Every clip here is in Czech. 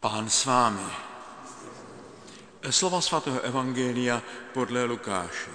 Pán s vámi. Slova svatého evangelia podle Lukáše.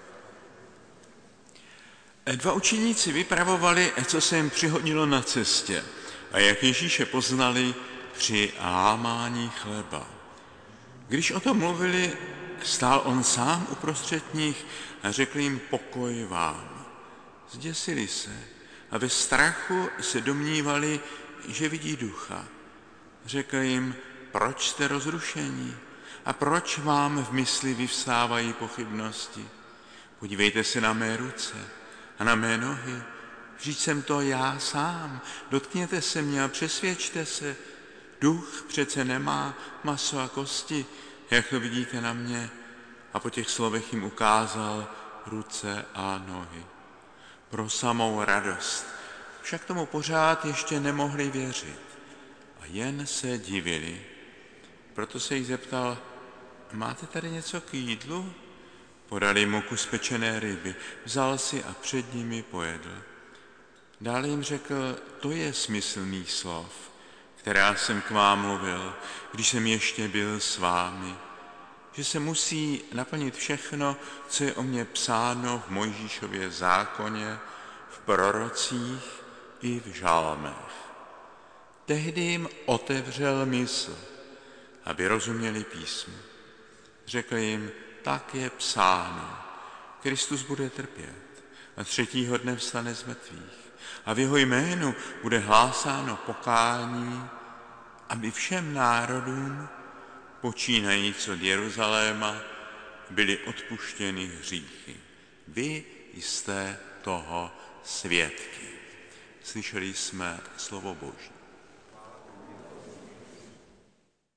Dva učeníci vypravovali, co se jim přihodilo na cestě a jak Ježíše poznali při lámání chleba. Když o tom mluvili, stál on sám uprostřed nich a řekl jim: pokoj vám. Zděsili se a ve strachu se domnívali, že vidí ducha. Řekl jim: proč jste rozrušení a proč vám v mysli vyvstávají pochybnosti? Podívejte se na mé ruce a na mé nohy, vždyť jsem to já sám. Dotkněte se mě a přesvědčte se. Duch přece nemá maso a kosti, jak to vidíte na mě. A po těch slovech jim ukázal ruce a nohy. Pro samou radost však tomu pořád ještě nemohli věřit a jen se divili. Proto se jich zeptal: máte tady něco k jídlu? Podali mu kus pečené ryby, vzal si a před nimi pojedl. Dále jim řekl: to je smysl mých slov, která jsem k vám mluvil, když jsem ještě byl s vámi, že se musí naplnit všechno, co je o mně psáno v Mojžíšově zákoně, v prorocích i v žalmech. Tehdy jim otevřel mysl, aby rozuměli písmu. Řekl jim: tak je psáno, Kristus bude trpět a třetího dne vstane z mrtvých a v jeho jménu bude hlásáno pokání, aby všem národům, počínajíc od Jeruzaléma, byly odpuštěny hříchy. Vy jste toho svědky. Slyšeli jsme slovo Boží.